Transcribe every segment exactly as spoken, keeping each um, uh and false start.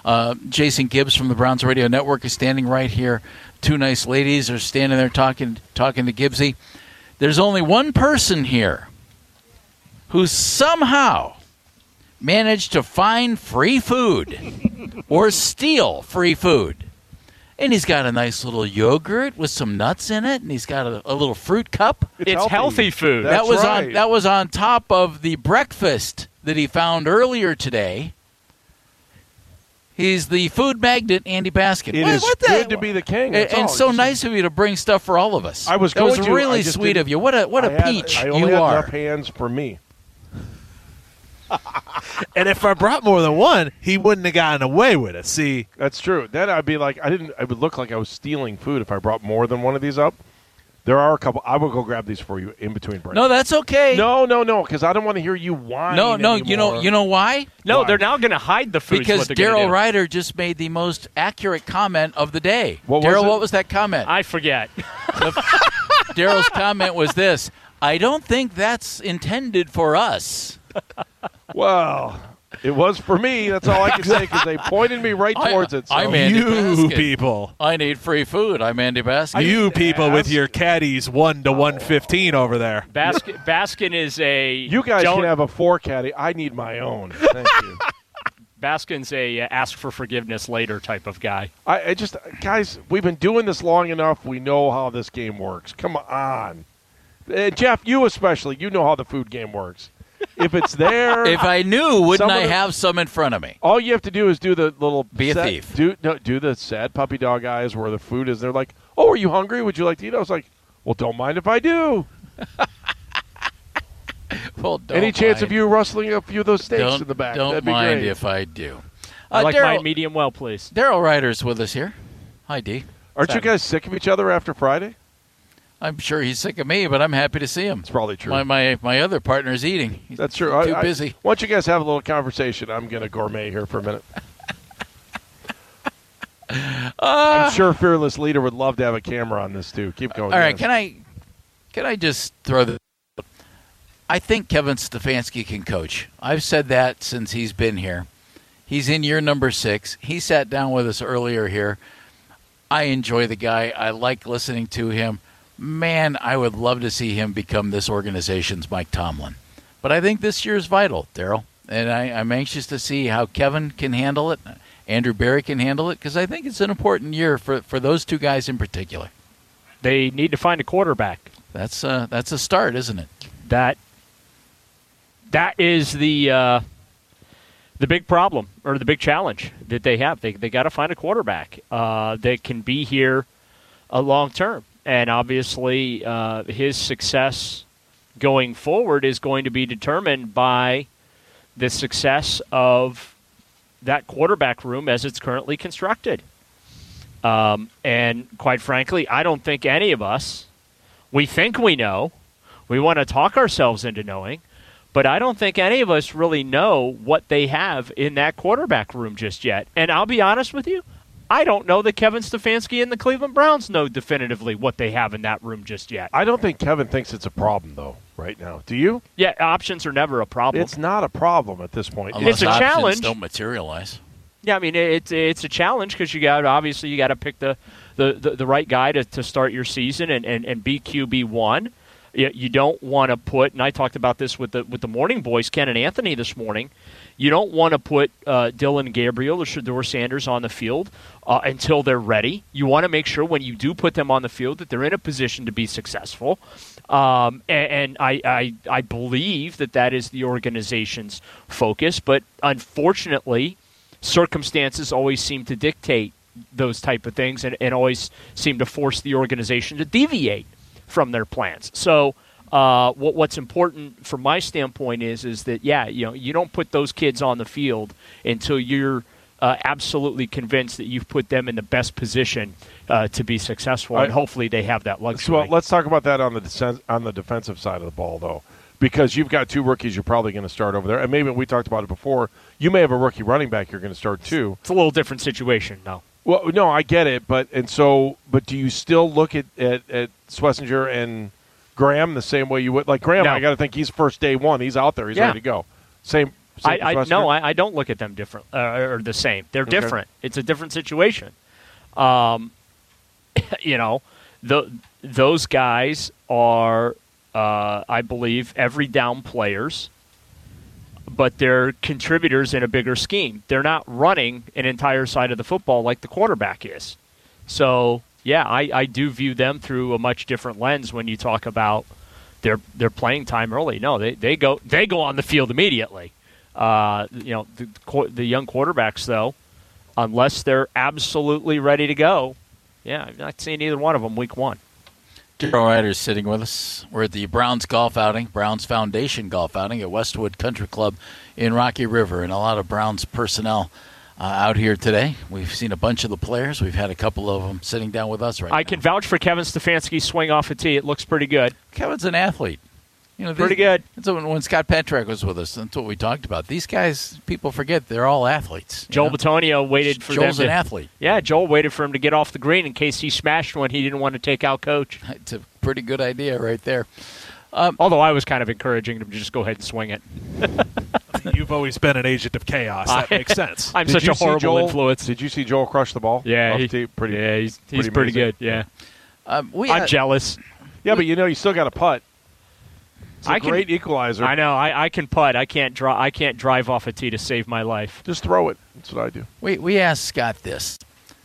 Uh, Jason Gibbs from the Browns Radio Network is standing right here. Two nice ladies are standing there talking talking to Gibbsy. There's only one person here who somehow managed to find free food or steal free food. And he's got a nice little yogurt with some nuts in it, and he's got a, a little fruit cup. It's, it's healthy. healthy food. That's that was right. on that was on top of the breakfast that he found earlier today. He's the food magnet, Andy Baskin. It what, is what the, good to be the king. And, and so nice of you to bring stuff for all of us. I was that going was to, really sweet of you. What a what a I peach had, I only you had are. Enough hands for me. And if I brought more than one, he wouldn't have gotten away with it. See, that's true. Then I'd be like, I didn't. I would look like I was stealing food if I brought more than one of these up. There are a couple. I will go grab these for you in between breaks. No, that's okay. No, no, no, because I don't want to hear you whine. No, no, anymore. you know, you know why? No, why? They're now going to hide the food because Daryl Ryder just made the most accurate comment of the day. Daryl, what was that comment? I forget. Daryl's comment was this: I don't think that's intended for us. Well, it was for me. That's all I can say because they pointed me right towards I, it. So. I'm Andy you Baskin. people. I need free food. I'm Andy Baskin. You people ask. with your caddies one to one fifteen over there. Baskin, Baskin is a. You guys don't, can have a four caddy. I need my own. Thank you. Baskin's a uh, ask for forgiveness later type of guy. I, I just, guys, we've been doing this long enough. We know how this game works. Come on, uh, Jeff. You especially. You know how the food game works. If it's there, if I knew, wouldn't I the, have some in front of me? All you have to do is do the little be a sad, thief. Do no, do the sad puppy dog eyes where the food is. They're like, "Oh, are you hungry? Would you like to eat?" I was like, "Well, don't mind if I do." Well, don't any chance mind. of you rustling a few of those steaks don't, in the back? Don't That'd be mind great. if I do. I uh, like Darryl, mine medium well, please. Daryl Ryder's with us here. Hi, D. Aren't Sorry. you guys sick of each other after Friday? I'm sure he's sick of me, but I'm happy to see him. It's probably true. My my, my other partner's eating. He's That's true. Too I, busy. I, why don't you guys have a little conversation? I'm going to gourmet here for a minute. uh, I'm sure Fearless Leader would love to have a camera on this too. Keep going. All right, guys. can I can I just throw the? I think Kevin Stefanski can coach. I've said that since he's been here. He's in year number six. He sat down with us earlier here. I enjoy the guy. I like listening to him. Man, I would love to see him become this organization's Mike Tomlin. But I think this year is vital, Daryl. And I, I'm anxious to see how Kevin can handle it, Andrew Berry can handle it, because I think it's an important year for, for those two guys in particular. They need to find a quarterback. That's uh, that's a start, isn't it? That that is the uh, the big problem or the big challenge that they have. They they got to find a quarterback uh, that can be here a long term, and obviously uh, his success going forward is going to be determined by the success of that quarterback room as it's currently constructed. Um, and quite frankly, I don't think any of us, we think we know, we want to talk ourselves into knowing, but I don't think any of us really know what they have in that quarterback room just yet. And I'll be honest with you, I don't know that Kevin Stefanski and the Cleveland Browns know definitively what they have in that room just yet. I don't think Kevin thinks it's a problem, though, right now. Do you? Yeah, options are never a problem. It's not a problem at this point. Unless It's a options challenge. Don't materialize. Yeah, I mean it's it's a challenge because you got obviously you got to pick the, the, the, the right guy to, to start your season and, and, and be Q B one. You, you don't want to put, and I talked about this with the with the morning boys, Ken and Anthony this morning. You don't want to put uh, Dylan Gabriel or Shedeur Sanders on the field uh, until they're ready. You want to make sure when you do put them on the field that they're in a position to be successful. Um, and and I, I I believe that that is the organization's focus, but unfortunately, circumstances always seem to dictate those type of things and, and always seem to force the organization to deviate from their plans. So uh, what, what's important from my standpoint is is that, yeah, you know, you don't put those kids on the field until you're uh, absolutely convinced that you've put them in the best position uh, to be successful, and I, hopefully they have that luxury. Well, let's talk about that on the desen- on the defensive side of the ball, though. Because you've got two rookies you're probably going to start over there. And maybe we talked about it before. You may have a rookie running back you're going to start too. It's a little different situation, no. Well, no, I get it. But and so, but do you still look at, at, at Schlesinger and Graham the same way you would? Like Graham, No. I got to think he's first day one. He's out there. He's Yeah. ready to go. Same. I, I Northwestern? no, I, I don't look at them different uh, or the same. They're Okay. different. It's a different situation. Um, you know, the those guys are, uh, I believe, every down players, but they're contributors in a bigger scheme. They're not running an entire side of the football like the quarterback is. So, yeah, I, I do view them through a much different lens when you talk about their their playing time early. No, they, they go they go on the field immediately. Uh, you know, the, the young quarterbacks, though, unless they're absolutely ready to go, yeah, I'm not seeing either one of them week one. Darrell Ryder's sitting with us. We're at the Browns golf outing, Browns Foundation golf outing at Westwood Country Club in Rocky River, and a lot of Browns personnel uh, out here today. We've seen a bunch of the players. We've had a couple of them sitting down with us right now. I can vouch for Kevin Stefanski's swing off a tee. It looks pretty good. Kevin's an athlete. You know, Pretty these- good. That's when, when Scott Petrak was with us. That's what we talked about. These guys, people forget they're all athletes. you Joel know? Batonio waited for Joel's them an to, athlete. Yeah, Joel waited for him to get off the green in case he smashed one. He didn't want to take out Coach. It's a pretty good idea right there. Although I was kind of encouraging him to just go ahead and swing it. You've always been an agent of chaos. That I- makes sense. I'm Did such you a see horrible Joel- influence. Did you see Joel crush the ball? Yeah, Off he- tee? pretty. yeah, he's he's pretty, amazing. good. Yeah, Um, we I'm had- jealous. Yeah, but you know, you still got to putt. It's a I can- great equalizer. I know. I, I can putt. I can't draw. I can't drive off a tee to save my life. Just throw it. That's what I do. We we asked Scott this,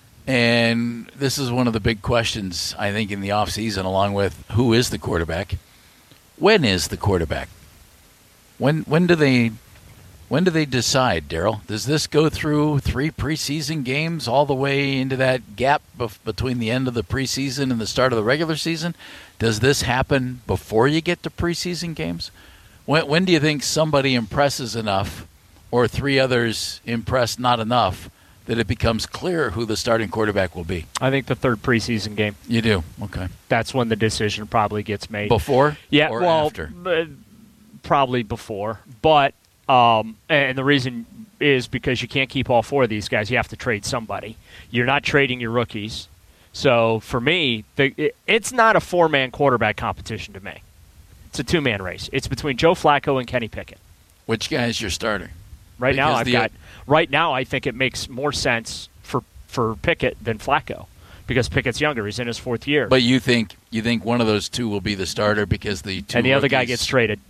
and this is one of the big questions I think in the offseason, along with who is the quarterback. When is the quarterback? When when do they when do they decide, Darryl? Does this go through three preseason games all the way into that gap bef- between the end of the preseason and the start of the regular season? Does this happen before you get to preseason games? When when do you think somebody impresses enough, or three others impress not enough, that it becomes clear who the starting quarterback will be? I think the third preseason game. You do. Okay. That's when the decision probably gets made. Before? Yeah, or well, after? uh, probably before. But um, and the reason is because you can't keep all four of these guys. You have to trade somebody. You're not trading your rookies. So for me, the, it, it's not a four-man quarterback competition to me. It's a two-man race. It's between Joe Flacco and Kenny Pickett. Which guy is your starter? Right now, Because I've the- got. Right now, I think it makes more sense for for Pickett than Flacco because Pickett's younger. He's in his fourth year, But you think you think one of those two will be the starter because the two and the other guy rookies- gets traded.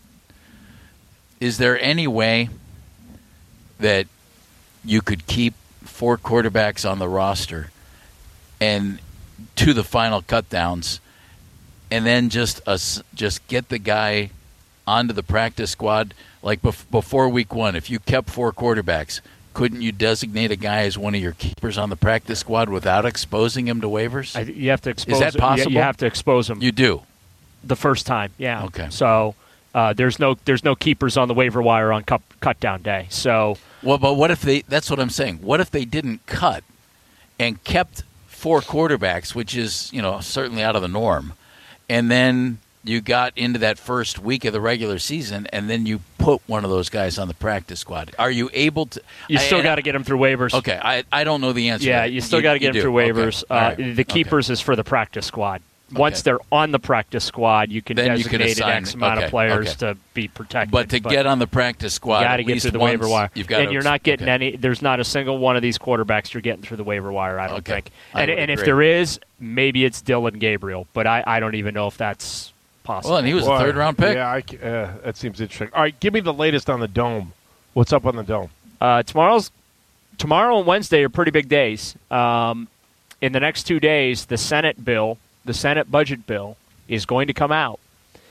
Is there any way that you could keep four quarterbacks on the roster and to the final cutdowns, and then just us just get the guy onto the practice squad like bef- before week one? If you kept four quarterbacks, couldn't you designate a guy as one of your keepers on the practice squad without exposing him to waivers? I, you have to expose. that you- possible? You have to expose him you do. the first time. Yeah. Okay. So uh, there's no there's no keepers on the waiver wire on cut, cut down day. So Well, but what if they? That's what I'm saying. What if they didn't cut and kept four quarterbacks, which is you know certainly out of the norm, and then you got into that first week of the regular season, and then you put one of those guys on the practice squad? Are you able to? you still I- got to get him through waivers. Okay, I I don't know the answer. to Yeah, that. you still got to get you them do. through Okay. waivers. All Uh, right. the Okay. keepers is for the practice squad. Once Okay. they're on the practice squad, you can Then you can designate assign- an X amount okay, of players okay. to be protected. But to get on the practice squad, you got to at get least through the once, waiver wire, You've got and to, you're not getting okay. any. There's not a single one of these quarterbacks you're getting through the waiver wire. I don't Okay. think. I And, would and if agree. there is, maybe it's Dylan Gabriel, but I, I don't even know if that's possible. Well, and he was Boy, a third round pick. Yeah, I c uh, that seems interesting. All right, give me the latest on the Dome. What's up on the Dome? Uh, tomorrow's tomorrow and Wednesday are pretty big days. Um, in the next two days, the Senate bill, the Senate budget bill, is going to come out,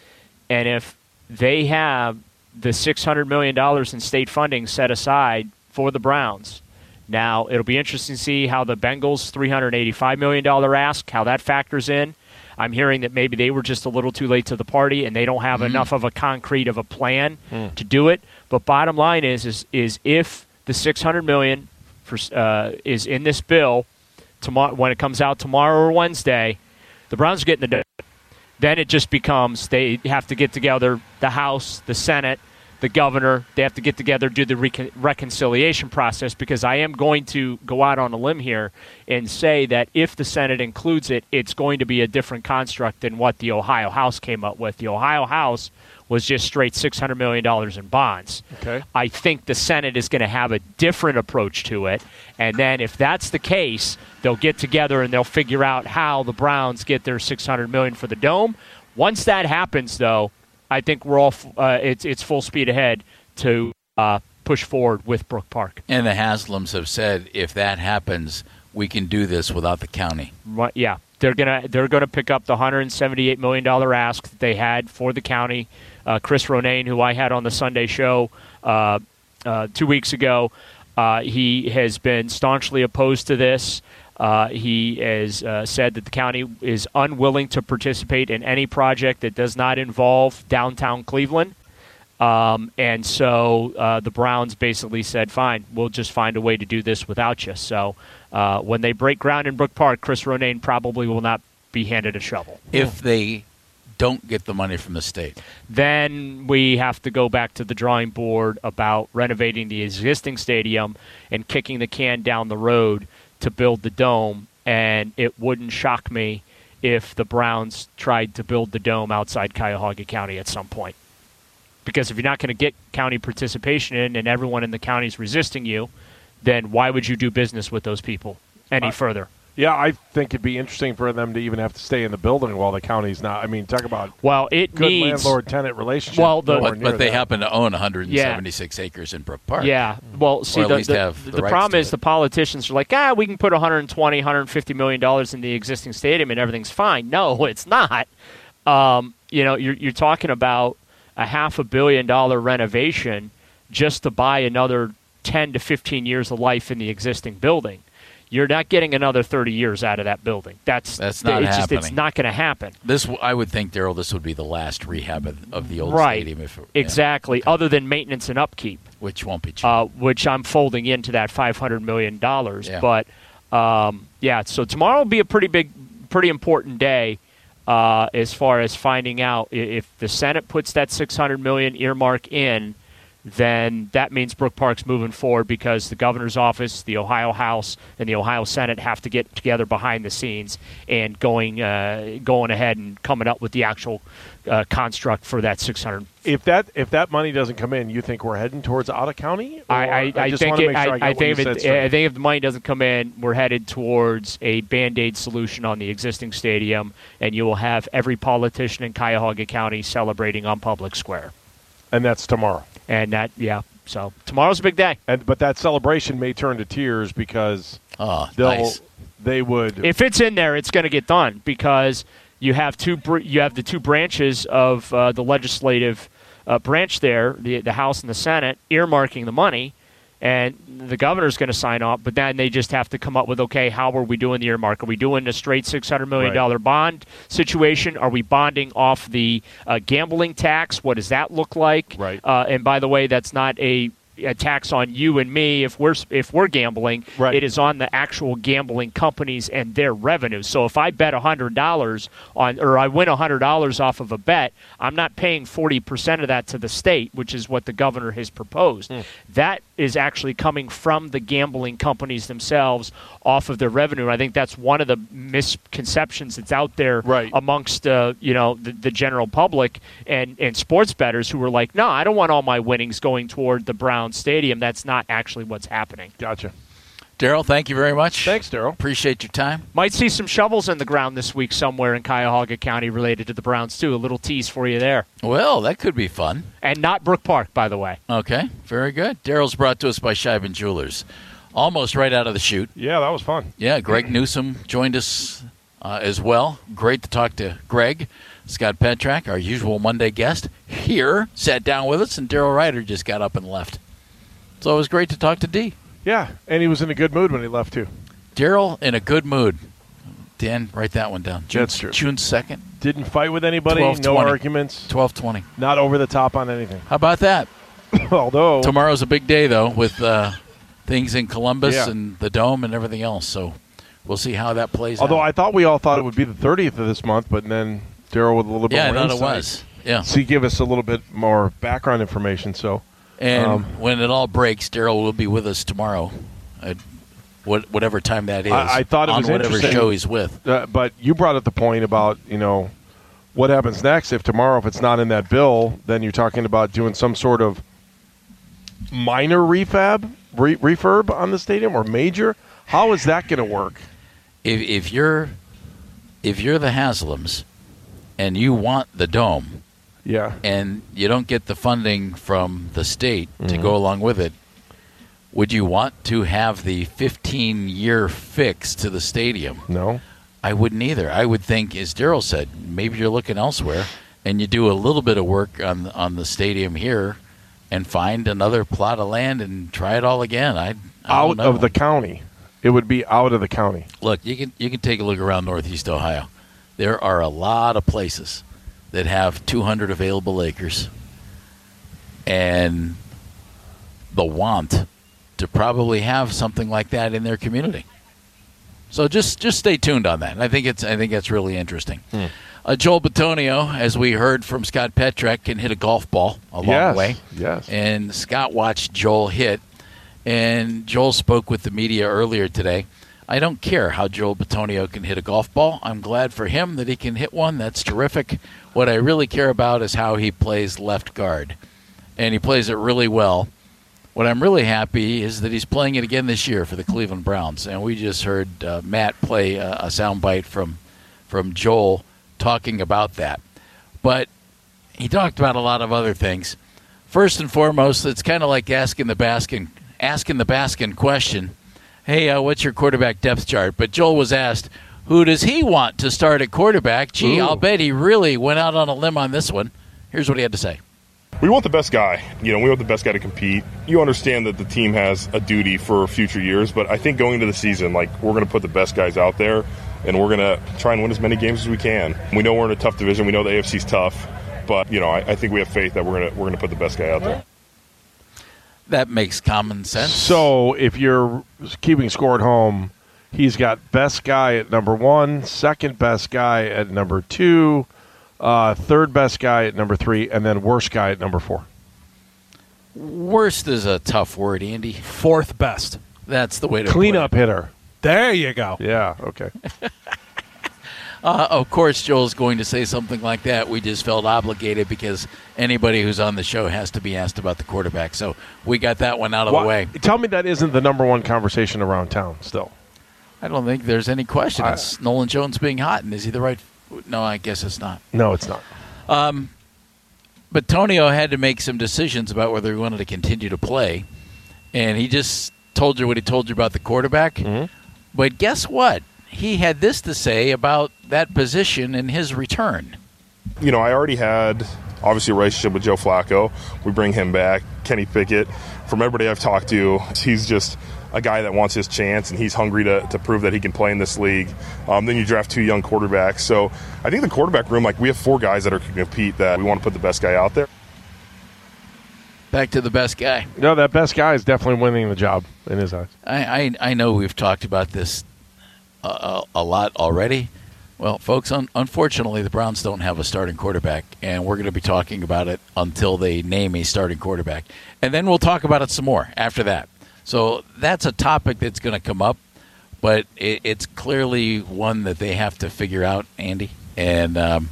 and if they have the six hundred million dollars in state funding set aside for the Browns, now it'll be interesting to see how the Bengals' three hundred eighty-five million dollars ask, how that factors in. I'm hearing that maybe they were just a little too late to the party and they don't have enough of a concrete of a plan to do it. But bottom line is, is, is if the six hundred million dollars for, uh, is in this bill tomorrow, when it comes out tomorrow or Wednesday, the Browns are getting the dough. Then it just becomes they have to get together, the House, the Senate, the governor. They have to get together, do the recon- reconciliation process, because I am going to go out on a limb here and say that if the Senate includes it, it's going to be a different construct than what the Ohio House came up with. The Ohio House was just straight six hundred million dollars in bonds. Okay. I think the Senate is going to have a different approach to it. And then if that's the case, they'll get together and they'll figure out how the Browns get their six hundred million dollars for the Dome. Once that happens, though, I think we're all uh, it's it's full speed ahead to uh, push forward with Brook Park. And the Haslams have said if that happens, we can do this without the county. Right, yeah, they're gonna they're gonna pick up the one hundred seventy-eight million dollars ask that they had for the county. Uh, Chris Ronayne, who I had on the Sunday show uh, uh, two weeks ago, uh, he has been staunchly opposed to this. Uh, he has uh, said that the county is unwilling to participate in any project that does not involve downtown Cleveland. Um, and so uh, the Browns basically said, fine, we'll just find a way to do this without you. So uh, when they break ground in Brook Park, Chris Ronayne probably will not be handed a shovel. If they don't get the money from the state. Then we have to go back to the drawing board about renovating the existing stadium and kicking the can down the road to build the Dome. And it wouldn't shock me if the Browns tried to build the Dome outside Cuyahoga County at some point. Because if you're not going to get county participation in and everyone in the county is resisting you, then why would you do business with those people any uh, further? Yeah, I think it'd be interesting for them to even have to stay in the building while the county's not. I mean, talk about well, it good needs, landlord-tenant relationship. Well, the, but, but they that. happen to own one hundred seventy-six yeah. acres in Brook Park. Yeah, well, see, or at the, least the, have the, the rights problem to is it. the politicians are like, ah, we can put one hundred twenty, one hundred fifty million dollars in the existing stadium and everything's fine. No, it's not. Um, you know, you're you're talking about a half a billion dollar renovation just to buy another ten to fifteen years of life in the existing building. You're not getting another thirty years out of that building. That's that's not it's happening. Just, it's not going to happen. This, I would think, Daryl, this would be the last rehab of, of the old right. stadium. If it, exactly. Yeah. Other than maintenance and upkeep, which won't be cheap. Uh, which I'm folding into that five hundred million dollars. Yeah. But um, yeah, so tomorrow will be a pretty big, pretty important day uh, as far as finding out if the Senate puts that six hundred million dollars earmark in. Then that means Brook Park's moving forward because the governor's office, the Ohio House, and the Ohio Senate have to get together behind the scenes and going uh, going ahead and coming up with the actual uh, construct for that six hundred. If that if that money doesn't come in, you think we're heading towards Otta County? I, I, I, I just think want to it, make sure I, I, I think if it, it, I think if the money doesn't come in, we're headed towards a Band-Aid solution on the existing stadium, and you will have every politician in Cuyahoga County celebrating on Public Square. And that's tomorrow. And that, yeah, so tomorrow's a big day. And but that celebration may turn to tears because oh, they'll nice. they would. If it's in there, it's going to get done because you have two br- you have the two branches of uh, the legislative uh, branch there, the the House and the Senate, earmarking the money, and the governor's going to sign off. But then they just have to come up with, okay, how are we doing the earmark? Are we doing a straight six hundred million dollars right. bond situation? Are we bonding off the uh, gambling tax? What does that look like? Right. Uh, and by the way, that's not a a tax on you and me if we're if we're gambling. Right. It is on the actual gambling companies and their revenue. So if I bet one hundred dollars on or I win one hundred dollars off of a bet, I'm not paying forty percent of that to the state, which is what the governor has proposed. Mm. That is actually coming from the gambling companies themselves off of their revenue. I think that's one of the misconceptions that's out there right. amongst uh, you know the, the general public and, and sports bettors who are like, no, I don't want all my winnings going toward the Browns Stadium. That's not actually what's happening. Gotcha. Daryl, thank you very much. Thanks, Daryl. Appreciate your time. Might see some shovels in the ground this week somewhere in Cuyahoga County related to the Browns, too. A little tease for you there. Well, that could be fun. And not Brook Park, by the way. Okay, very good. Daryl's brought to us by Scheiben Jewelers. Almost right out of the chute. Yeah, that was fun. Yeah, Greg Newsom joined us uh, as well. Great to talk to Greg. Scott Petrak, our usual Monday guest, here, sat down with us, and Daryl Ryder just got up and left. So it was great to talk to D. Yeah, and he was in a good mood when he left, too. Daryl in a good mood. Dan, write that one down. June, That's true. June second. Didn't fight with anybody, no arguments. twelve twenty. Not over the top on anything. How about that? Although tomorrow's a big day, though, with uh, things in Columbus yeah. and the Dome and everything else. So we'll see how that plays Although out. I thought we all thought it would be the thirtieth of this month, but then Daryl with a little bit yeah, more I thought insight. it was. Yeah. So he gave us a little bit more background information. So, And um, when it all breaks, Daryl will be with us tomorrow at what, whatever time that is. I, I thought it on was whatever interesting, show he's with. Uh, but you brought up the point about, you know, what happens next? If tomorrow, if it's not in that bill, then you're talking about doing some sort of minor refab, re- refurb on the stadium, or major. How is that going to work? If, if you're if you're the Haslams and you want the dome, yeah, and you don't get the funding from the state mm-hmm. to go along with it, would you want to have the fifteen-year fix to the stadium? No. I wouldn't either. I would think, as Daryl said, maybe you're looking elsewhere, and you do a little bit of work on on the stadium here, and find another plot of land and try it all again. I, I out don't know. of the county. It would be out of the county. Look, you can you can take a look around Northeast Ohio. There are a lot of places that have two hundred available acres, and the want to probably have something like that in their community. So just just stay tuned on that. I think it's I think that's really interesting. Hmm. Uh, Joel Bitonio, as we heard from Scott Petrak, can hit a golf ball a long yes, way. Yes. And Scott watched Joel hit, and Joel spoke with the media earlier today. I don't care how Joel Bitonio can hit a golf ball. I'm glad for him that he can hit one. That's terrific. What I really care about is how he plays left guard, and he plays it really well. What I'm really happy is that he's playing it again this year for the Cleveland Browns. And we just heard uh, Matt play a, a soundbite from from Joel talking about that. But he talked about a lot of other things. First and foremost, it's kind of like asking the Baskin asking the Baskin question, hey, uh, what's your quarterback depth chart? But Joel was asked, who does he want to start at quarterback? Gee, Ooh. I'll bet he really went out on a limb on this one. Here's what he had to say. We want the best guy. You know, we want the best guy to compete. You understand that the team has a duty for future years, but I think going into the season, like, we're going to put the best guys out there, and we're going to try and win as many games as we can. We know we're in a tough division. We know the A F C's tough, but, you know, I, I think we have faith that we're going to we're going to put the best guy out there. That makes common sense. So if you're keeping score at home, he's got best guy at number one, second best guy at number two, uh, third best guy at number three, and then worst guy at number four. Worst is a tough word, Andy. Fourth best. That's the way to Cleanup put it. hitter. There you go. Yeah, okay. Uh, of course, Joel's going to say something like that. We just felt obligated because anybody who's on the show has to be asked about the quarterback. So we got that one out of Why, the way. Tell me that isn't the number one conversation around town still. I don't think there's any question. I, it's Nolan Jones being hot, and is he the right? No, I guess it's not. No, it's not. Um, but Tonio had to make some decisions about whether he wanted to continue to play, and he just told you what he told you about the quarterback. Mm-hmm. But guess what? He had this to say about that position and his return. You know, I already had, obviously, a relationship with Joe Flacco. We bring him back. Kenny Pickett, from everybody I've talked to, he's just a guy that wants his chance, and he's hungry to, to prove that he can play in this league. Um, then you draft two young quarterbacks. So I think the quarterback room, like, we have four guys that are going to compete that we want to put the best guy out there. Back to the best guy. No, that best guy is definitely winning the job in his eyes. I, I, I know we've talked about this a, a lot already. Well, folks, un- unfortunately, the Browns don't have a starting quarterback, and we're going to be talking about it until they name a starting quarterback. And then we'll talk about it some more after that. So that's a topic that's going to come up, but it, it's clearly one that they have to figure out, Andy. And um,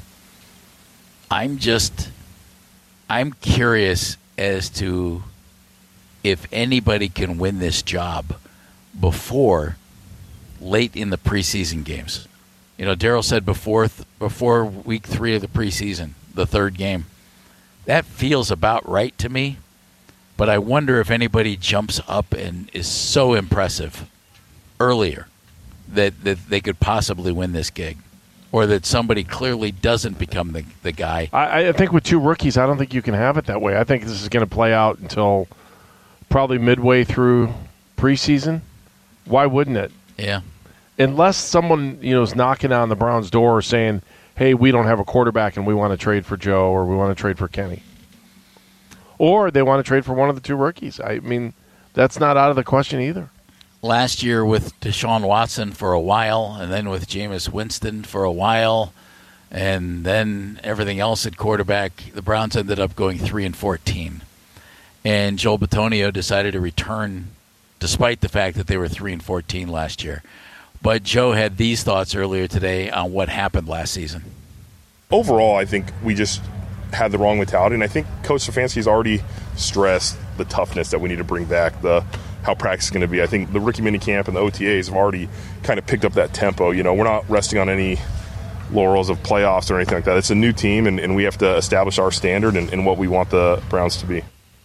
I'm just I'm curious as to if anybody can win this job before late in the preseason games. You know, Daryl said before th- before week three of the preseason, the third game. That feels about right to me, but I wonder if anybody jumps up and is so impressive earlier that, that they could possibly win this gig, or that somebody clearly doesn't become the, the guy. I, I think with two rookies, I don't think you can have it that way. I think this is going to play out until probably midway through preseason. Why wouldn't it? Yeah. Unless someone, you know, is knocking on the Browns' door saying, hey, we don't have a quarterback and we want to trade for Joe, or we want to trade for Kenny. Or they want to trade for one of the two rookies. I mean, that's not out of the question either. Last year with Deshaun Watson for a while, and then with Jameis Winston for a while, and then everything else at quarterback, the Browns ended up going three and fourteen. And Joel Bitonio decided to return despite the fact that they were three and fourteen last year. But Joe had these thoughts earlier today on what happened last season. overall, I think we just had the wrong mentality, and I think Coach Stefanski's already stressed the toughness that we need to bring back, the how practice is going to be. I think the rookie minicamp and the O T As have already kind of picked up that tempo. You know, we're not resting on any laurels of playoffs or anything like that. It's a new team, and, and we have to establish our standard and, and what we want the Browns to be.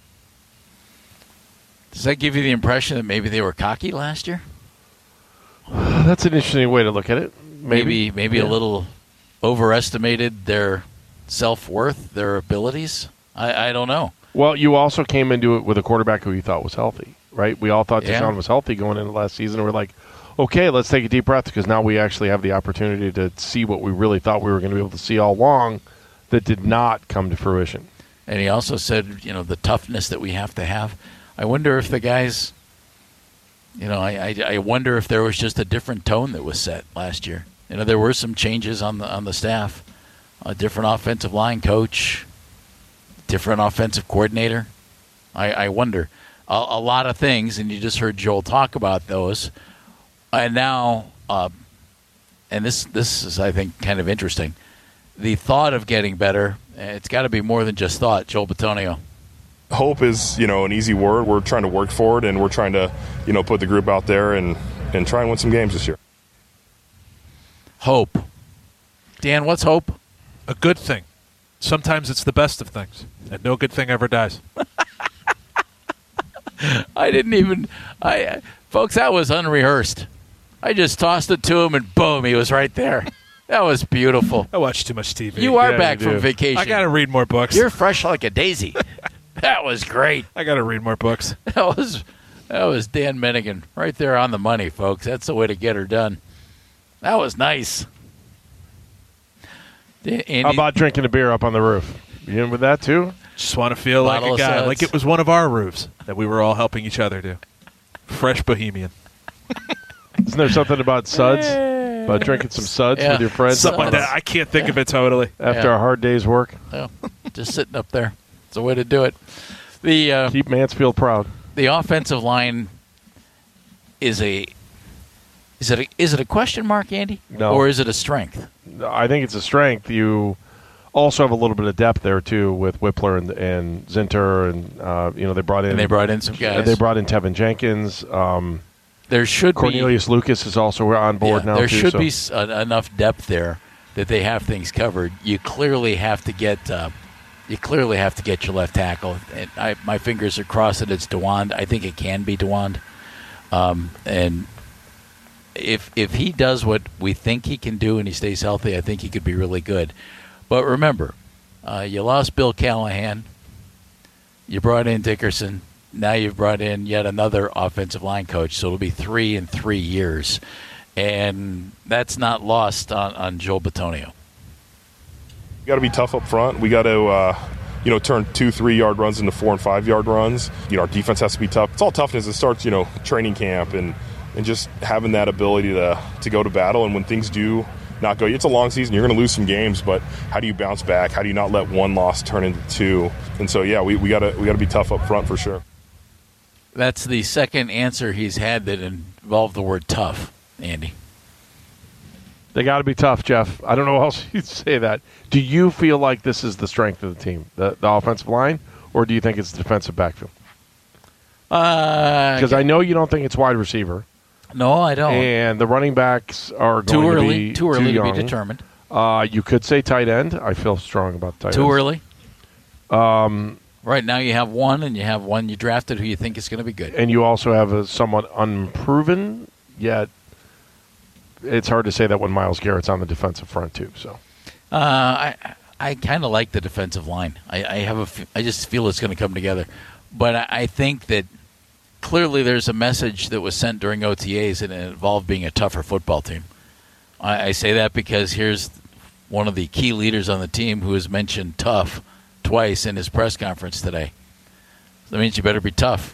Does that give you the impression that maybe they were cocky last year? That's an interesting way to look at it. Maybe, Maybe, maybe yeah. a little overestimated their self-worth, their abilities. I, I don't know. Well, you also came into it with a quarterback who you thought was healthy, right? We all thought Yeah. Deshaun was healthy going into last season, and we're like, okay, let's take a deep breath because now we actually have the opportunity to see what we really thought we were going to be able to see all along that did not come to fruition. And he also said, you know, the toughness that we have to have. I wonder if the guys, you know, I, I, I wonder if there was just a different tone that was set last year. You know, there were some changes on the on the staff, a different offensive line coach, different offensive coordinator. I, I wonder a, a lot of things, and you just heard Joel talk about those. And now, uh, and this this is, I think, kind of interesting. The thought of getting better, it's got to be more than just thought. Joel Bitonio. Hope is, you know, an easy word. We're trying to work for it, and we're trying to, you know, put the group out there and, and try and win some games this year. Hope. Dan, what's hope? A good thing. Sometimes it's the best of things, and no good thing ever dies. I didn't even, I, folks, that was unrehearsed. I just tossed it to him, and boom, he was right there. That was beautiful. I watch too much T V. You are Yeah, back you from do. vacation. I got to read more books. You're fresh like a daisy. That was great. I got to read more books. That was that was Dan Minigan right there on the money, folks. That's the way to get her done. That was nice. Dan- Andy, How about drinking a beer up on the roof? You in with that too? Just want to feel like Bottle a of guy, suds. like it was one of our roofs that we were all helping each other do. Fresh Bohemian. Isn't there something about suds? About drinking some suds Yeah. with your friends Something like Suds. that. I can't think of it totally. after Yeah. a hard day's work? oh, just sitting up there. It's a way to do it. The uh, Keep Mansfield proud. the offensive line is a is it a, is it a question mark, Andy? No. Or is it a strength? I think it's a strength. You also have a little bit of depth there too with Whippler and, and Zinter, and uh, you know they brought in And they brought in some guys. They brought in Tevin Jenkins. Um, There should Cornelius Lucas is also on be board yeah, now. there too, should so. be s- uh, enough depth there that they have things covered. You clearly have to get uh, you clearly have to get your left tackle. And I, my fingers are crossed that it's DeWand. I think it can be DeWand. Um, and if if he does what we think he can do and he stays healthy, I think he could be really good. But remember, uh, you lost Bill Callahan. You brought in Dickerson. Now you've brought in yet another offensive line coach, so it'll be three in three years. And that's not lost on, on Joel Bitonio. We got to be tough up front. We got to, uh, you know, turn two, three-yard runs into four- and five-yard runs. You know, our defense has to be tough. It's all toughness. It starts, you know, training camp and, and just having that ability to, to go to battle. And when things do not go, it's a long season. You're going to lose some games, but how do you bounce back? How do you not let one loss turn into two? And so, yeah, we we got to we got to be tough up front for sure. That's the second answer he's had that involved the word tough, Andy. They got to be tough, Jeff. I don't know how else you'd say that. Do you feel like this is the strength of the team, the, the offensive line, or do you think it's the defensive backfield? Because Because I know you don't think it's wide receiver, no, I don't. and the running backs are Too going early. to be Too early to young. be determined. Uh, you could say tight end. I feel strong about tight Too ends. early. Um, right now you have one, and you have one you drafted who you think is going to be good. And you also have a somewhat unproven, yet it's hard to say that when Myles Garrett's on the defensive front too. So Uh, I I kind of like the defensive line. I, I have a f- I just feel it's going to come together, but I, I think that clearly there's a message that was sent during O T As and it involved being a tougher football team. I, I say that because here's one of the key leaders on the team who has mentioned tough twice in his press conference today. So that means you better be tough.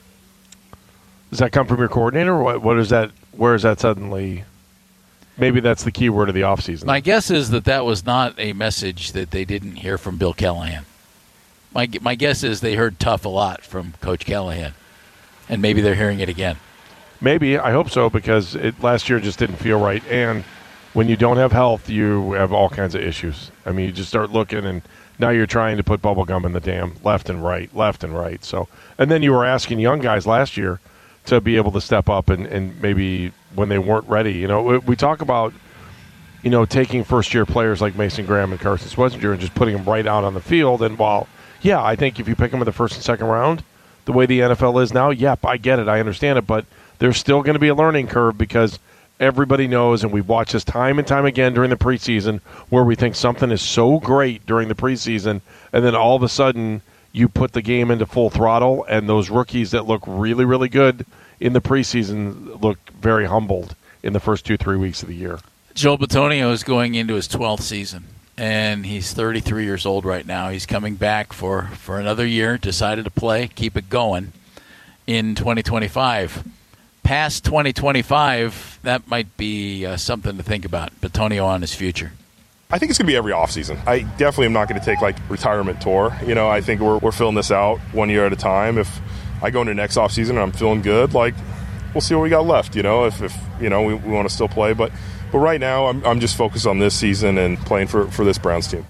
does that come from your coordinator? Or what? What is that? Where is that suddenly? Maybe that's the key word of the offseason. My guess is that that was not a message that they didn't hear from Bill Callahan. My my guess is they heard tough a lot from Coach Callahan, and maybe they're hearing it again. Maybe I hope so because it last year just didn't feel right. And when you don't have health, you have all kinds of issues. I mean, you just start looking, and now you're trying to put bubble gum in the dam left and right, left and right. So, and then you were asking young guys last year to be able to step up and, and maybe when they weren't ready. You know, we, we talk about, you know, taking first-year players like Mason Graham and Carson Swessinger and just putting them right out on the field. And while, yeah, I think if you pick them in the first and second round, the way the N F L is now, yep, I get it, I understand it, but there's still going to be a learning curve because everybody knows, and we've watched this time and time again during the preseason, where we think something is so great during the preseason, and then all of a sudden you put the game into full throttle, and those rookies that look really, really good in the preseason look very humbled in the first two, three weeks of the year. Joel Bitonio is going into his twelfth season, and he's thirty-three years old right now. He's coming back for, for another year, decided to play, keep it going in twenty twenty-five. Past twenty twenty-five, that might be uh, something to think about, Bitonio on his future. I think it's going to be every offseason. I definitely am not going to take, like, retirement tour. You know, I think we're, we're filling this out one year at a time. If I go into next offseason and I'm feeling good, like, we'll see what we got left, you know, if, if you know, we, we want to still play. But but right now, I'm, I'm just focused on this season and playing for, for this Browns team.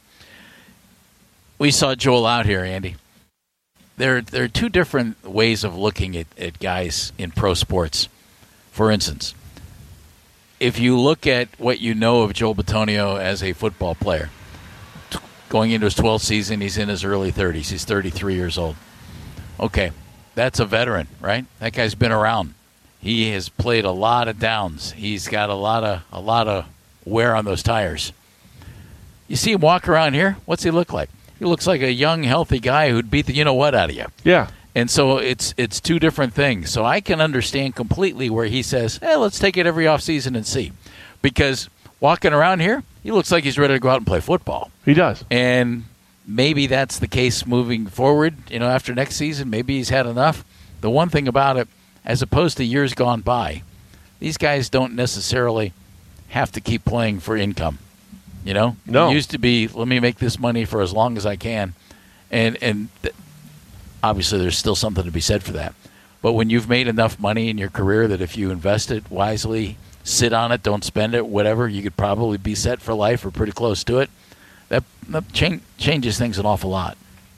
We saw Joel out here, Andy. There, there are two different ways of looking at, at guys in pro sports. For instance, if you look at what you know of Joel Bitonio as a football player, t- going into his twelfth season, he's in his early thirties. He's thirty-three years old. Okay, that's a veteran, right? That guy's been around. He has played a lot of downs. He's got a lot of a lot of wear on those tires. You see him walk around here, what's he look like? He looks like a young, healthy guy who'd beat the you-know-what out of you. Yeah. And so it's it's two different things. So I can understand completely where he says, hey, let's take it every offseason and see. Because walking around here, he looks like he's ready to go out and play football. He does. And maybe that's the case moving forward. You know, after next season, maybe he's had enough. The one thing about it, as opposed to years gone by, these guys don't necessarily have to keep playing for income. You know? No. It used to be, let me make this money for as long as I can. And and th- obviously there's still something to be said for that. But when you've made enough money in your career that if you invest it wisely, sit on it, don't spend it, whatever, you could probably be set for life or pretty close to it. That, that cha- changes things an awful lot.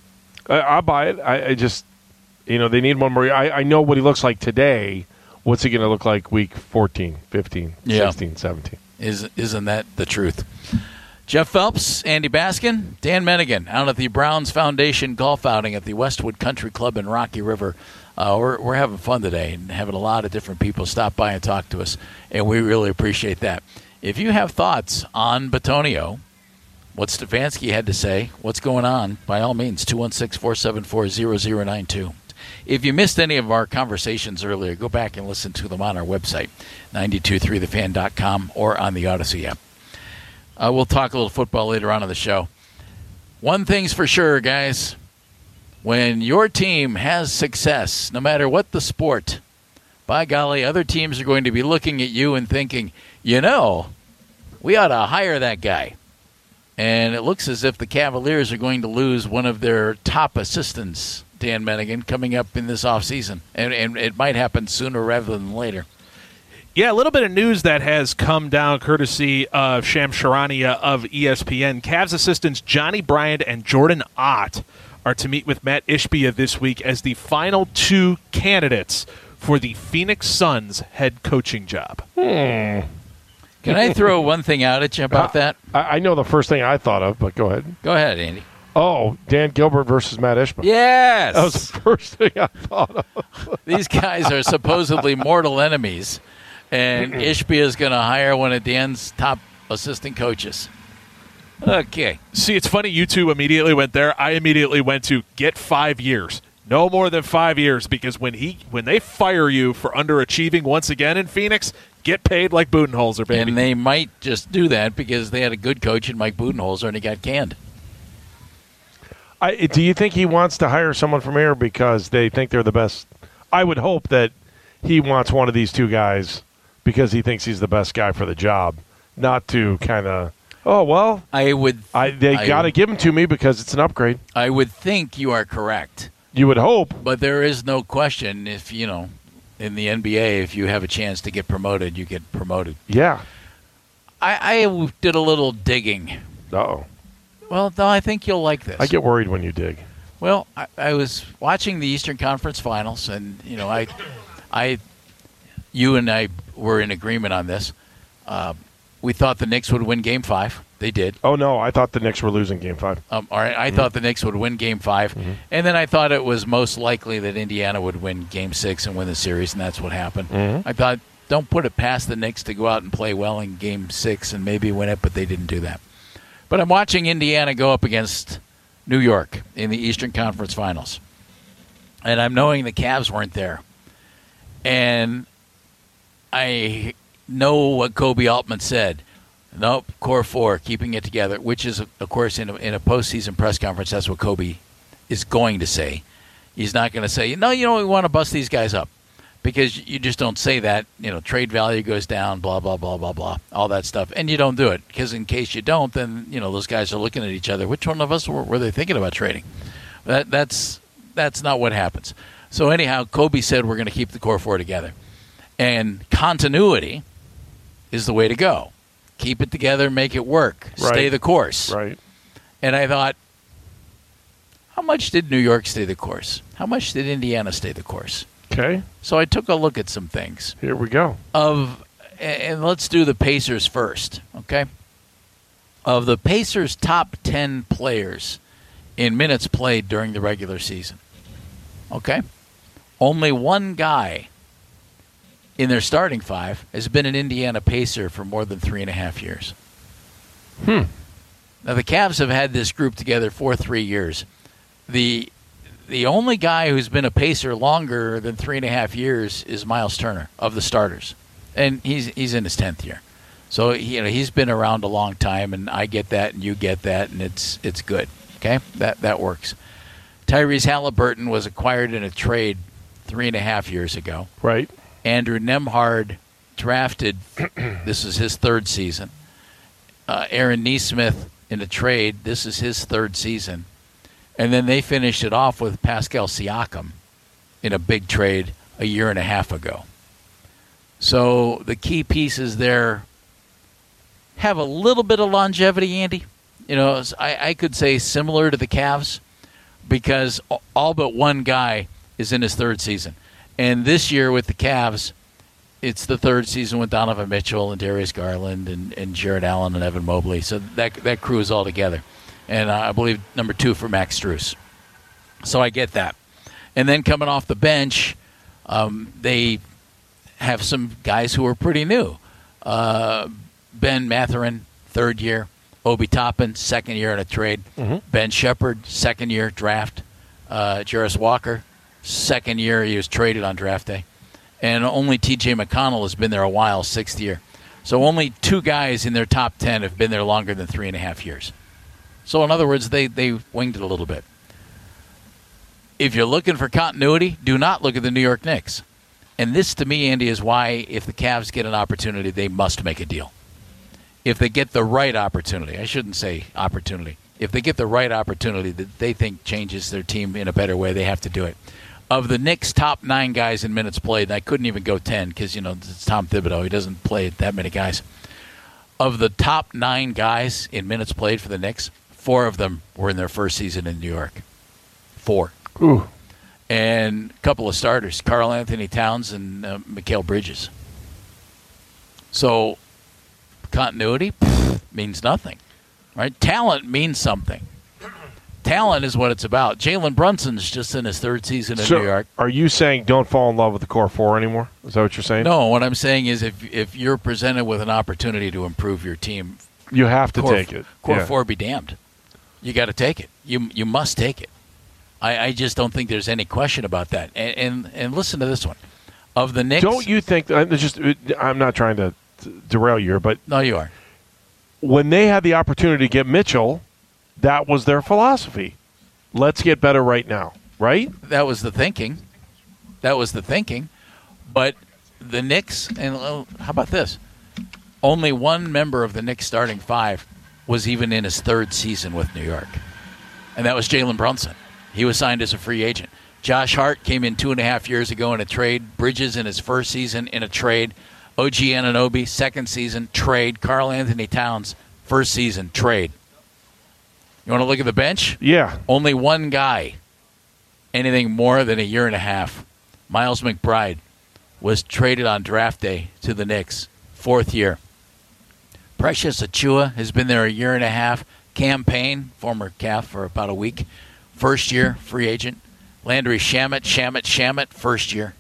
I, I'll buy it. I, I just, you know, they need one more. I, I know what he looks like today. What's he going to look like week fourteen, fifteen, Yeah. sixteen, seventeen? Is, isn't that the truth? Jeff Phelps, Andy Baskin, Dan Mennigan out at the Browns Foundation golf outing at the Westwood Country Club in Rocky River. Uh, we're, we're having fun today and having a lot of different people stop by and talk to us, and we really appreciate that. If you have thoughts on Bitonio, what Stefanski had to say, what's going on, by all means, two one six, four seven four, zero zero nine two. If you missed any of our conversations earlier, go back and listen to them on our website, nine two three the fan dot com, or on the Odyssey app. Uh, we'll talk a little football later on in the show. One thing's for sure, guys. When your team has success, no matter what the sport, by golly, other teams are going to be looking at you and thinking, you know, we ought to hire that guy. And it looks as if the Cavaliers are going to lose one of their top assistants, Dan Mennigan, coming up in this offseason. And, and it might happen sooner rather than later. Yeah, a little bit of news that has come down courtesy of Shams Charania of E S P N. Cavs assistants Johnny Bryant and Jordan Ott are to meet with Matt Ishbia this week as the final two candidates for the Phoenix Suns head coaching job. Hmm. Can I throw one thing out at you about that? I, I know the first thing I thought of, but go ahead. Go ahead, Andy. Oh, Dan Gilbert versus Matt Ishbia. Yes! That was the first thing I thought of. These guys are supposedly mortal enemies, and Ishbia is going to hire one of Dan's top assistant coaches. Okay. See, it's funny you two immediately went there. I immediately went to get five years. No more than five years, because when he when they fire you for underachieving once again in Phoenix, get paid like Budenholzer, baby. And they might just do that because they had a good coach in Mike Budenholzer, and he got canned. I, do you think he wants to hire someone from here because they think they're the best? I would hope that he wants one of these two guys because he thinks he's the best guy for the job, not to kind of, oh, well, I would. I, they got to give him to me because it's an upgrade. I would think you are correct. You would hope. But there is no question if, you know, in the N B A, if you have a chance to get promoted, you get promoted. Yeah. I, I did a little digging. Uh-oh. Well, no, I think you'll like this. I get worried when you dig. Well, I, I was watching the Eastern Conference Finals, and you know, I, I, you and I were in agreement on this. Uh, we thought the Knicks would win Game Five. They did. Oh no, I thought the Knicks were losing Game Five. Um, all right, I mm-hmm. thought the Knicks would win Game Five, mm-hmm. and then I thought it was most likely that Indiana would win Game Six and win the series, and that's what happened. Mm-hmm. I thought, don't put it past the Knicks to go out and play well in Game Six and maybe win it, but they didn't do that. But I'm watching Indiana go up against New York in the Eastern Conference Finals. And I'm knowing the Cavs weren't there. And I know what Kobe Altman said. Nope, core four, keeping it together, which is, of course, in a, in a postseason press conference, that's what Kobe is going to say. He's not going to say, no, you know, we want to bust these guys up. Because you just don't say that. You know, trade value goes down, blah, blah, blah, blah, blah, all that stuff. And you don't do it. Because in case you don't, then, you know, those guys are looking at each other. Which one of us were, were they thinking about trading? That, that's that's not what happens. So anyhow, Kobe said we're going to keep the core four together. And continuity is the way to go. Keep it together, make it work. Right. Stay the course. Right. And I thought, how much did New York stay the course? How much did Indiana stay the course? Okay. So I took a look at some things. Here we go. Of and let's do the Pacers first, okay? Of the Pacers' top ten players in minutes played during the regular season, okay? Only one guy in their starting five has been an Indiana Pacer for more than three and a half years. Hmm. Now, the Cavs have had this group together for three years. The The only guy who's been a Pacer longer than three and a half years is Miles Turner of the starters, and he's he's in his tenth year, so you know he's been around a long time, and I get that, and you get that, and it's it's good. Okay, that that works. Tyrese Halliburton was acquired in a trade three and a half years ago. Right. Andrew Nembhard drafted. This is his third season. Uh, Aaron Nesmith in a trade. This is his third season. And then they finished it off with Pascal Siakam in a big trade a year and a half ago. So the key pieces there have a little bit of longevity, Andy. You know, I, I could say similar to the Cavs because all but one guy is in his third season. And this year with the Cavs, it's the third season with Donovan Mitchell and Darius Garland and, and Jared Allen and Evan Mobley. So that that crew is all together. And uh, I believe number two for Max Strus. So I get that. And then coming off the bench, um, they have some guys who are pretty new. Uh, Ben Mathurin, third year. Obi Toppin, second year in a trade. Mm-hmm. Ben Shepherd, second year draft. Uh, Jarris Walker, second year he was traded on draft day. And only T J McConnell has been there a while, sixth year. So only two guys in their top ten have been there longer than three and a half years. So, in other words, they, they winged it a little bit. If you're looking for continuity, do not look at the New York Knicks. And this, to me, Andy, is why if the Cavs get an opportunity, they must make a deal. If they get the right opportunity, I shouldn't say opportunity. If they get the right opportunity that they think changes their team in a better way, they have to do it. Of the Knicks' top nine guys in minutes played, and I couldn't even go ten because, you know, it's Tom Thibodeau. He doesn't play that many guys. Of the top nine guys in minutes played for the Knicks, four of them were in their first season in New York. Four. Ooh. And a couple of starters, Karl Anthony Towns and uh, Mikal Bridges. So continuity pff, means nothing, right? Talent means something. Talent is what it's about. Jalen Brunson's just in his third season in so New York. Are you saying don't fall in love with the core four anymore? Is that what you're saying? No, what I'm saying is if if you're presented with an opportunity to improve your team, you have to core, take it. Core yeah. four be damned. You got to take it. You you must take it. I, I just don't think there's any question about that. And, and and listen to this one. Of the Knicks, don't you think? I'm just I'm not trying to derail you, but no, you are. When they had the opportunity to get Mitchell, that was their philosophy. Let's get better right now, right? That was the thinking. That was the thinking. But the Knicks, and uh, how about this? Only one member of the Knicks starting five was even in his third season with New York, and that was Jalen Brunson. He was signed as a free agent. Josh Hart came in two and a half years ago in a trade. Bridges in his first season in a trade. O G Anunoby, second season, trade. Karl Anthony Towns, first season, trade. You want to look at the bench? Yeah. Only one guy, anything more than a year and a half. Miles McBride was traded on draft day to the Knicks, fourth year. Precious Achiuwa has been there a year and a half. Cam Payne, former Calf for about a week, first year, free agent. Landry Shamet, Shamet, Shamet, first year.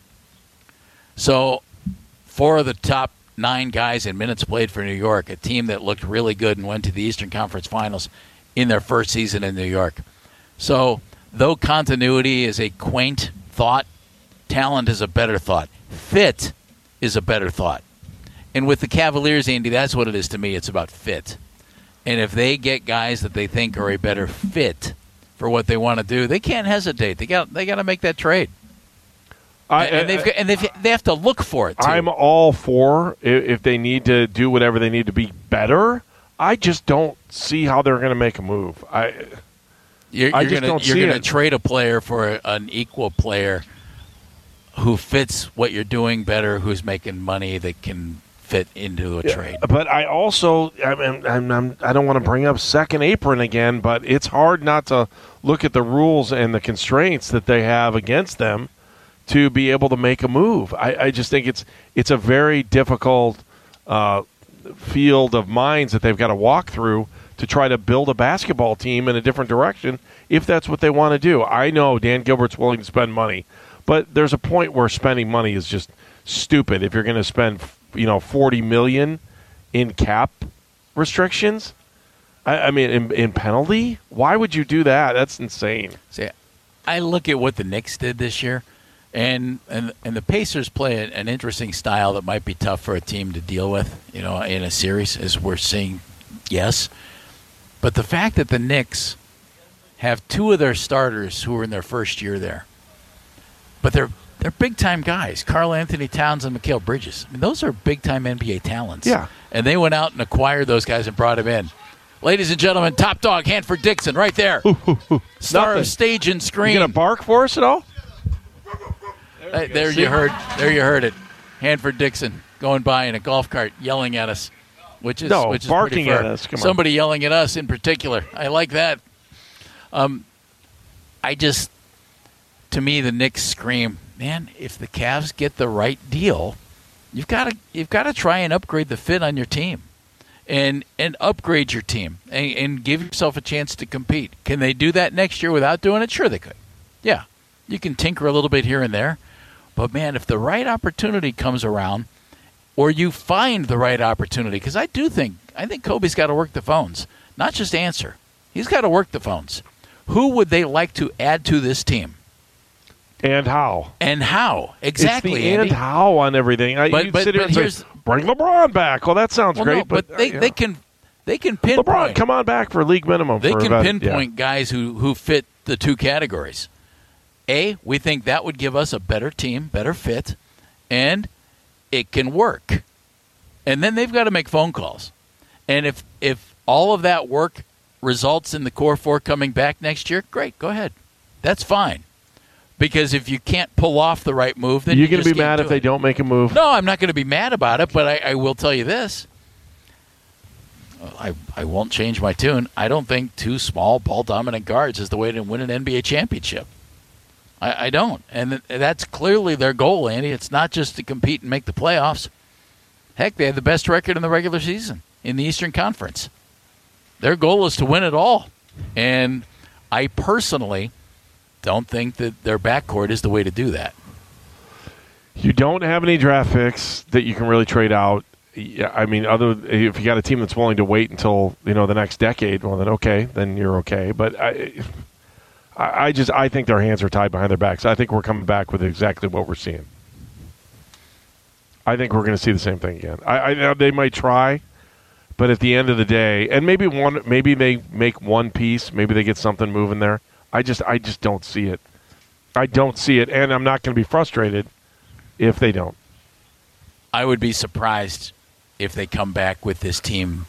So four of the top nine guys in minutes played for New York, a team that looked really good and went to the Eastern Conference Finals in their first season in New York. So though continuity is a quaint thought, talent is a better thought. Fit is a better thought. And with the Cavaliers, Andy, that's what it is to me. It's about fit. And if they get guys that they think are a better fit for what they want to do, they can't hesitate. They got they got to make that trade. I, and they've got, and they've, they have to look for it, too. I'm all for if, if they need to do whatever they need to be better. I just don't see how they're going to make a move. I You're, you're I just gonna, don't you're see gonna it. trade a player for an equal player who fits what you're doing better, who's making money that can fit into a trade. But I also, I mean, I'm, I'm, I don't want to bring up second apron again, but it's hard not to look at the rules and the constraints that they have against them to be able to make a move. I, I just think it's it's a very difficult uh, field of minds that they've got to walk through to try to build a basketball team in a different direction if that's what they want to do. I know Dan Gilbert's willing to spend money, but there's a point where spending money is just stupid. If you're going to spend, you know, forty million dollars in cap restrictions, I, I mean, in, in penalty, why would you do that? That's insane. See, I look at what the Knicks did this year, and and, and the Pacers play an, an interesting style that might be tough for a team to deal with, you know, in a series, as we're seeing, yes. But the fact that the Knicks have two of their starters who are in their first year there, but they're they're big-time guys, Karl Anthony Towns and Mikal Bridges. I mean, those are big-time N B A talents. Yeah. And they went out and acquired those guys and brought them in. Ladies and gentlemen, top dog, Hanford Dixon, right there. Star Nothing. of stage and screen. You going to bark for us at all? There, there you heard. There you heard it. Hanford Dixon going by in a golf cart, yelling at us, which is No, which is barking pretty fair. at us. Come on. Somebody yelling at us in particular. I like that. Um, I just, to me, the Knicks scream, man. If the Cavs get the right deal, you've got to you've got to try and upgrade the fit on your team, and and upgrade your team, and, and give yourself a chance to compete. Can they do that next year without doing it? Sure, they could. Yeah, you can tinker a little bit here and there. But, man, if the right opportunity comes around, or you find the right opportunity, because I do think, I think Kobe's got to work the phones, not just answer. He's got to work the phones. Who would they like to add to this team? And how? And how? Exactly, It's the Andy. and how on everything. I, But- you but- sit here but and say, here's- bring LeBron back. Well, that sounds Well, great. no, but uh, they, yeah. they can they can pinpoint. LeBron, come on back for league minimum. They for can about- pinpoint yeah. guys who, who fit the two categories. A, we think that would give us a better team, better fit, and it can work. And then they've got to make phone calls. And if if all of that work results in the core four coming back next year, great, go ahead. That's fine. Because if you can't pull off the right move, then You're you going to just be can't mad do if they it. don't make a move? No, I'm not going to be mad about it, but I, I will tell you this. I, I won't change my tune. I don't think two small ball-dominant guards is the way to win an N B A championship. I, I don't. And that's clearly their goal, Andy. It's not just to compete and make the playoffs. Heck, they had the best record in the regular season in the Eastern Conference. Their goal is to win it all. And I personally don't think that their backcourt is the way to do that. You don't have any draft picks that you can really trade out. Yeah, I mean, other if you got a team that's willing to wait until you know the next decade, well then okay, then you're okay. But I, I I just I think their hands are tied behind their backs. I think we're coming back with exactly what we're seeing. I think we're going to see the same thing again. I, I they might try, but at the end of the day, and maybe one maybe they make one piece, maybe they get something moving there. I just I just don't see it. I don't see it, and I'm not going to be frustrated if they don't. I would be surprised if they come back with this team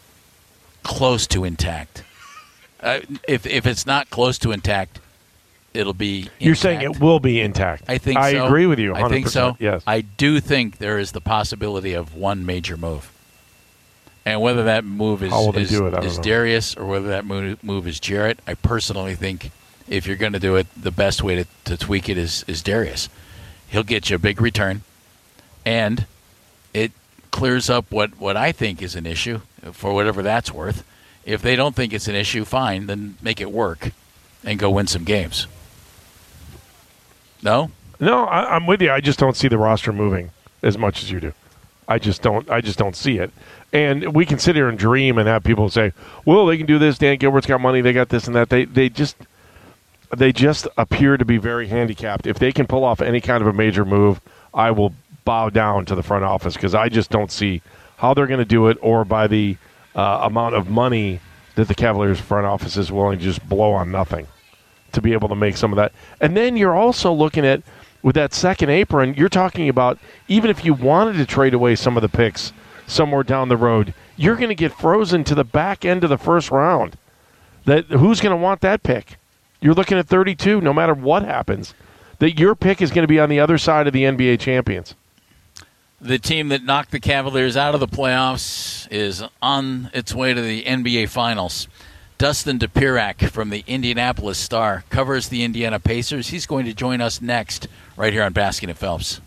close to intact. Uh, if if it's not close to intact, it'll be intact. You're saying it will be intact. I think I so. agree with you one hundred percent. I think so. Yes. I do think there is the possibility of one major move. And whether that move is, How will they is, do it? I don't is know. Darius or whether that move, move is Jarrett, I personally think if you're going to do it, the best way to, to tweak it is, is Darius. He'll get you a big return, and it clears up what, what I think is an issue for whatever that's worth. If they don't think it's an issue, fine, then make it work and go win some games. No? No, I, I'm with you. I just don't see the roster moving as much as you do. I just don't. I just don't see it. And we can sit here and dream and have people say, "Well, they can do this. Dan Gilbert's got money. They got this and that." They they just they just appear to be very handicapped. If they can pull off any kind of a major move, I will bow down to the front office because I just don't see how they're going to do it, or by the uh, amount of money that the Cavaliers front office is willing to just blow on nothing to be able to make some of that. And then you're also looking at, with that second apron, you're talking about even if you wanted to trade away some of the picks somewhere down the road, you're going to get frozen to the back end of the first round. That who's going to want that pick? You're looking at thirty-two, no matter what happens, that your pick is going to be on the other side of the N B A champions. The team that knocked the Cavaliers out of the playoffs is on its way to the N B A Finals. Dustin Dopirak from the Indianapolis Star covers the Indiana Pacers. He's going to join us next right here on Baskin and Phelps.